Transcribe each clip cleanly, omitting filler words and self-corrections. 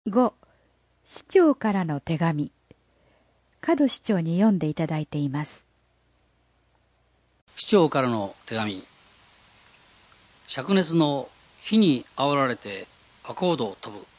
5、市長からの手紙。門市長に読んでいただいています。 市長からの手紙。灼熱の火に煽られてアコードを飛ぶ。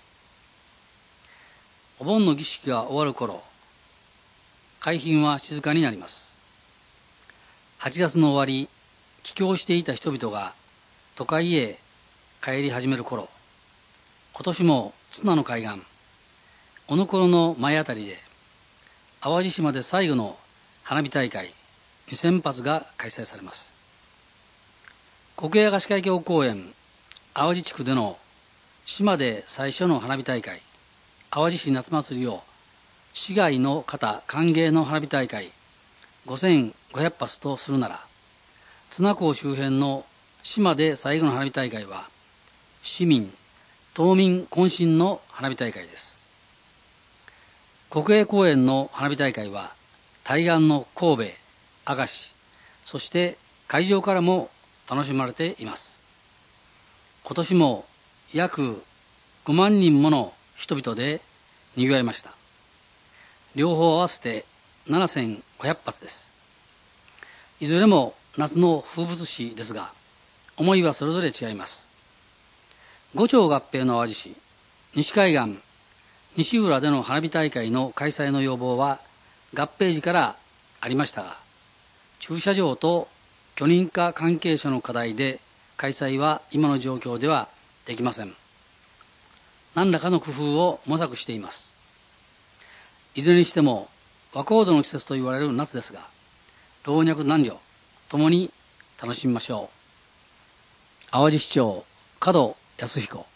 お盆の儀式が終わる頃、海浜は静かになります。8月の終わり、帰郷していた人々が都会へ帰り始める頃、今年も綱の海岸、おのころの前あたりで、淡路島で最後の花火大会2000発が開催されます。国営明石海峡公園淡路地区での島で最初の花火大会、淡路市夏祭りを市外の方歓迎の花火大会5500発とするなら、綱港周辺の島で最後の花火大会は市民島民渾身の花火大会です。国営公園の花火大会は対岸の神戸、明石、そして会場からも楽しまれています。今年も約5万人もの人々で賑わいました。両方合わせて7500発です。いずれも夏の風物詩ですが、思いはそれぞれ違います。五町合併の淡路市、西海岸、西浦での花火大会の開催の要望は合併時からありましたが、駐車場と許認可関係者の課題で開催は今の状況ではできません。何らかの工夫を模索しています。いずれにしても和コードの季節と言われる夏ですが、老若男女ともに楽しみましょう。淡路市長門康彦。